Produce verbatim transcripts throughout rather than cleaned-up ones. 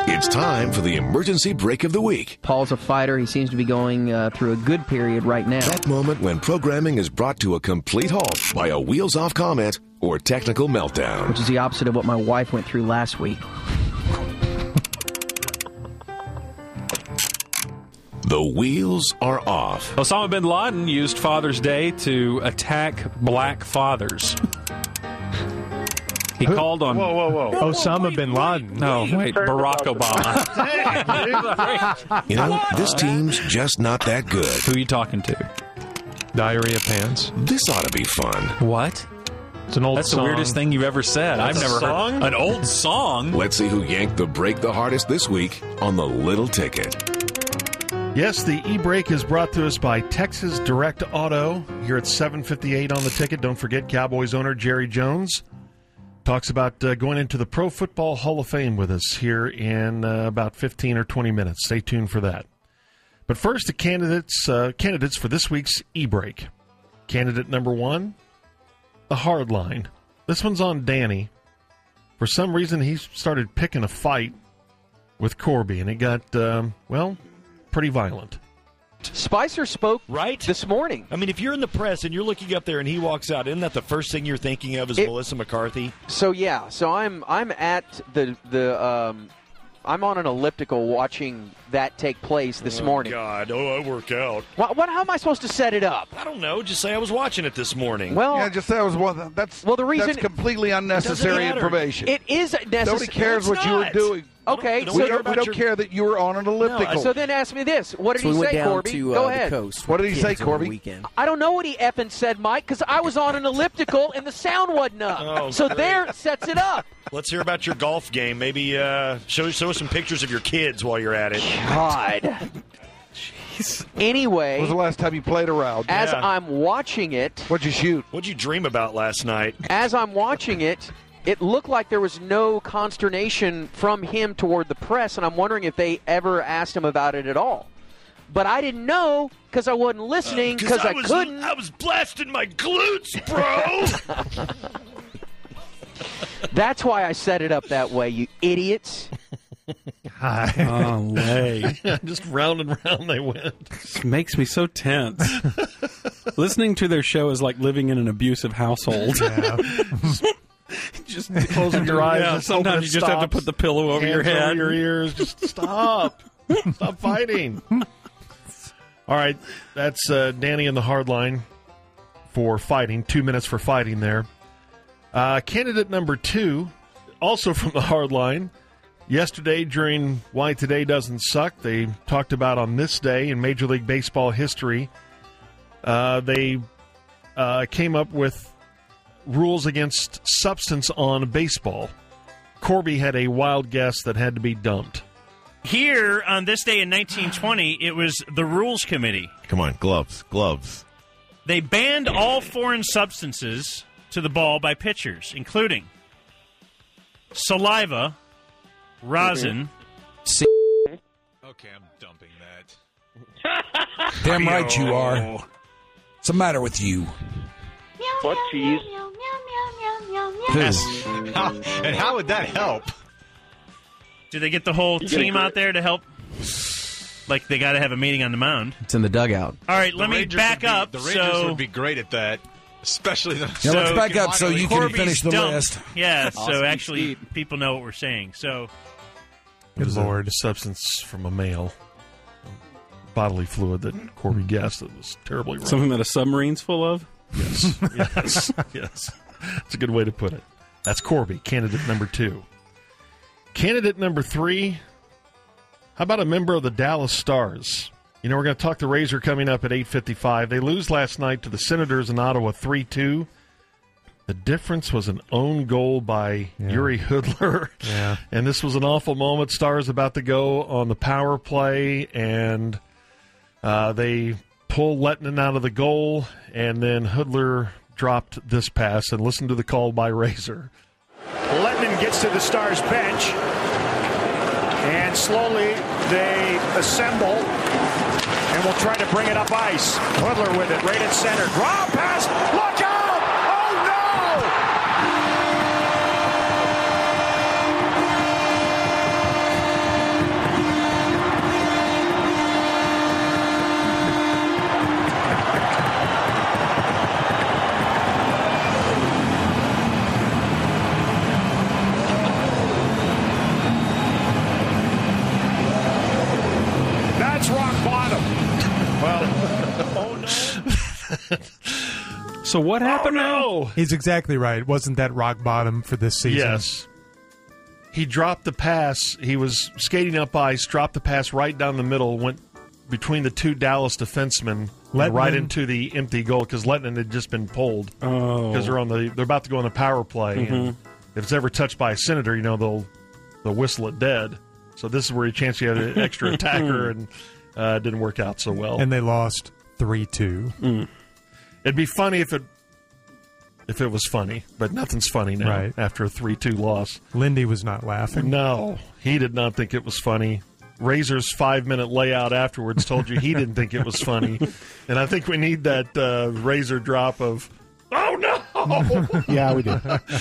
It's time for the emergency break of the week. Paul's a fighter. He seems to be going uh, through a good period right now. That moment when programming is brought to a complete halt by a wheels-off comment or technical meltdown. Which is the opposite of what my wife went through last week. The wheels are off. Osama bin Laden used Father's Day to attack black fathers. He Who? called on... Whoa, whoa, whoa. Osama wait, bin Laden. No, wait, Barack Obama. You know, this team's just not that good. Who are you talking to? Diarrhea Pants. This ought to be fun. What? It's an old That's song. the weirdest thing you've ever said. That's I've never song? heard an old song. Let's see who yanked the break the hardest this week on the Little Ticket. Yes, the e-break is brought to us by Texas Direct Auto here at seven fifty-eight on the ticket. Don't forget, Cowboys owner Jerry Jones talks about uh, going into the Pro Football Hall of Fame with us here in uh, about fifteen or twenty minutes. Stay tuned for that. But first, the candidates uh, candidates for this week's e-break. Candidate number one, the hard line. This one's on Danny. For some reason, he started picking a fight with Corby, and it got, um, well... pretty violent. Spicer spoke right this morning. I mean, if you're in the press and you're looking up there and he walks out, isn't that the first thing you're thinking of is it, Melissa McCarthy? So yeah, so I'm I'm at the the um, I'm on an elliptical watching that take place this oh, morning. God, oh, I work out. What, what? How am I supposed to set it up? I don't know. Just say I was watching it this morning. Well, yeah, just say I was one. That's well, the reason that's completely unnecessary information. It is necessary. Nobody cares no, what you were doing. Okay, we so don't, we don't your... care that you were on an elliptical. No, so then ask me this: what did so he we say, went down Corby? To, uh, Go ahead. The coast what did he say, Corby? I don't know what he effing said, Mike, because I was on an elliptical and the sound wasn't up. Oh, so great. there sets it up. Let's hear about your golf game. Maybe uh, show show us some pictures of your kids while you're at it. God. Jeez. Anyway, when was the last time you played a round? As yeah. I'm watching it, what'd you shoot? What'd you dream about last night? As I'm watching it, it looked like there was no consternation from him toward the press, and I'm wondering if they ever asked him about it at all. But I didn't know because I wasn't listening because uh, I, I was, couldn't. I was blasting my glutes, bro. That's why I set it up that way, you idiots. Hi. Oh, way. Just round and round they went. This makes me so tense. Listening to their show is like living in an abusive household. Yeah. Just closing your eyes. Yeah, sometimes you just stops. have to put the pillow over Hands your head. Over your ears. Just stop. Stop fighting. All right. That's uh, Danny in the hard line for fighting. Two minutes for fighting there. Uh, candidate number two, also from the hard line. Yesterday, during Why Today Doesn't Suck, they talked about on this day in Major League Baseball history, uh, they uh, came up with rules against substance on baseball. Corby had a wild guess that had to be dumped. Here, on this day in nineteen twenty, it was the Rules Committee. Come on, gloves, gloves. They banned all foreign substances to the ball by pitchers, including saliva, rosin. See- okay, I'm dumping that. Damn right you are. What's the matter with you? What cheese? Yes. How, and how would that help? Do they get the whole team out there to help? Like, they got to have a meeting on the mound. It's in the dugout. All right, let the me Rangers back be, up. The Rangers so, would be great at that, especially the. Yeah, so let's back up so you can Corby's finish the dumped. list. Yeah, Awesome so actually, speed. people know what we're saying. So, Good Lord. A substance from a male. Bodily fluid that Corby guessed that was terribly wrong. Something that a submarine's full of? Yes. yes. Yes. That's a good way to put it. That's Corby, candidate number two. Candidate number three, how about a member of the Dallas Stars? You know, we're going to talk the Razor coming up at eight fifty-five. They lose last night to the Senators in Ottawa three two. The difference was an own goal by yeah. Yuri Hudler. Yeah. And this was an awful moment. Stars about to go on the power play, and uh, they pull Lettinen out of the goal, and then Hudler dropped this pass. And listen to the call by Razor. Lettinen gets to the Stars bench, and slowly they assemble and will try to bring it up ice. Hudler with it, right at center. Draw pass, look out! Oh So what happened oh, now? He's exactly right. Wasn't that rock bottom for this season? Yes. He dropped the pass. He was skating up ice, dropped the pass right down the middle, went between the two Dallas defensemen, and right into the empty goal because Lettinen had just been pulled. Oh. Because they're on the they're about to go on the power play. Mm-hmm. And if it's ever touched by a Senator, you know they'll they'll whistle it dead. So this is where you chance you had an extra attacker, and uh, it didn't work out so well. And they lost three two. Mm. It'd be funny if it if it was funny, but nothing's funny now Right. after a three two loss. Lindy was not laughing. No, he did not think it was funny. Razor's five-minute layout afterwards told you he didn't think it was funny. And I think we need that uh, Razor drop of, oh, no! Yeah, we do.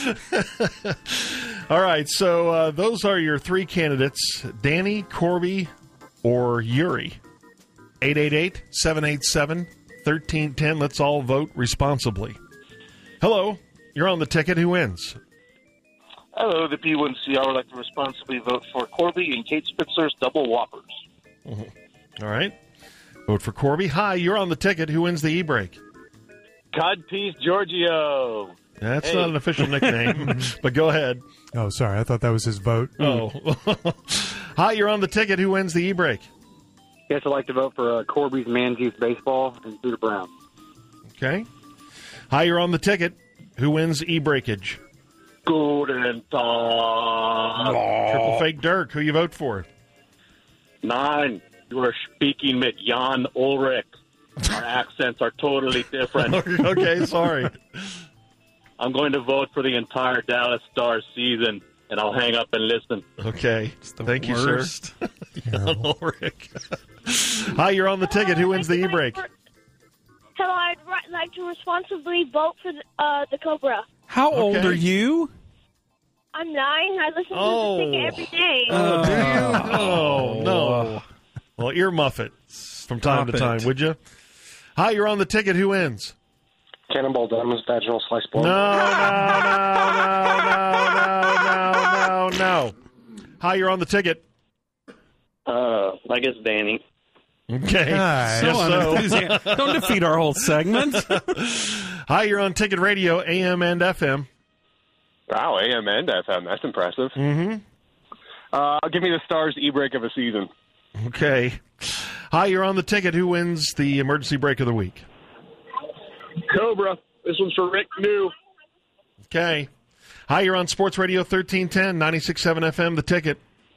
All right, so uh, those are your three candidates, Danny, Corby, or Yuri. eight eight eight, seven eight seven, one three one zero. Let's all vote responsibly. Hello, you're on the ticket. Who wins? Hello, the P one C. I would like to responsibly vote for Corby and Kate Spitzer's Double Whoppers. Mm-hmm. All right. Vote for Corby. Hi, you're on the ticket. Who wins the e-break? Codpiece Giorgio. That's Hey. not an official nickname, but go ahead. Oh, sorry. I thought that was his vote. Oh. Hi, you're on the ticket. Who wins the e-break? Yes, I'd like to vote for uh, Corby's Manzies Baseball and Peter Brown. Okay. Hi, you're on the ticket. Who wins e-breakage? Golden Tom. Triple fake Dirk. Who you vote for? Nine. You are speaking with Jan Ulrich. Our accents are totally different. Okay, sorry. I'm going to vote for the entire Dallas Stars season, and I'll hang up and listen. Okay. Thank worst. you, sir. Jan Ulrich. Hi, you're on the ticket. Who wins the e-break? Hello, I'd ri- like to responsibly vote for the, uh, the Cobra. How Okay. old are you? I'm nine. I listen Oh. to the ticket every day. Oh, do you? Oh, no. Well, ear muff it from time Stop to it. time, would you? Hi, you're on the ticket. Who wins? Cannonball Diamonds Vaginal Slice No, Blow. no, no, no, no, no, no, no. Hi, you're on the ticket. Uh, I guess Danny. Okay. Hi. So Yes, so. unenthusiastic. Don't defeat our whole segment. Hi, you're on Ticket Radio, A M and F M. Wow, A M and F M. That's impressive. Mm-hmm. Uh, give me the Stars e-break of a season. Okay. Hi, you're on the ticket. Who wins the emergency break of the week? Cobra. This one's for Rick New. Okay. Hi, you're on Sports Radio thirteen ten, ninety-six point seven F M, The Ticket.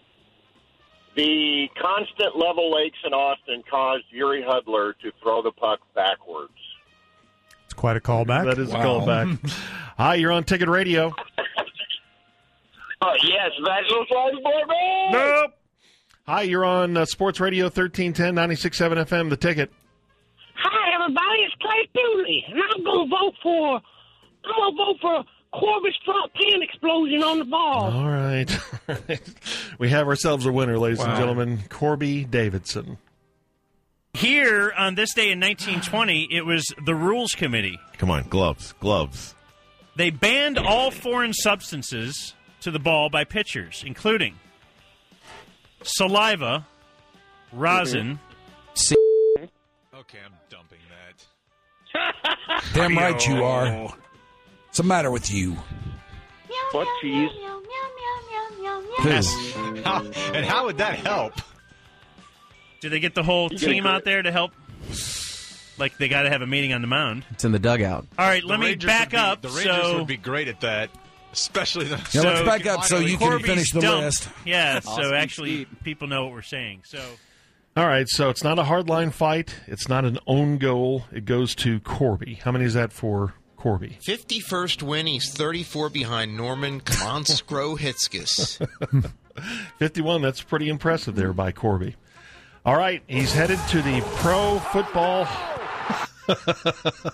The constant level lakes in Austin caused Yuri Hudler to throw the puck backwards. It's quite a callback. That is Wow. a callback. Hi, you're on Ticket Radio. Oh, yes, Vaginal Slice Blow. Nope. Hi, you're on uh, Sports Radio thirteen ten, ninety-six point seven F M, The Ticket. Hi, everybody. It's Clay Dooley, and I'm going to vote for. I'm going to vote for Corby's front pin explosion on the ball. All right. All right. We have ourselves a winner, ladies and Wow. gentlemen. Corby Davidson. Here, on this day in nineteen twenty, it was the Rules Committee. Come on, gloves, gloves. They banned all foreign substances to the ball by pitchers, including saliva, rosin. Okay, I'm dumping that. Damn right you are. What's the matter with you? What cheese? Yes. How, and how would that help? Did they get the whole You get a team gr- out there to help? Like, they got to have a meeting on the mound. It's in the dugout. All right, The let me Rangers back would be- up. The Rangers so, would be great at that, especially the. Yeah, let's back up so you can Corby's finish the dumped. list. Yeah, Awesome so actually, speed. people know what we're saying. So, All right, so it's not a hardline fight. It's not an own goal. It goes to Corby. How many is that for Corby? fifty-first win. He's thirty-four behind Norman Kamonskro Hitskis. fifty-one, that's pretty impressive there by Corby. All right, he's headed to the Pro Football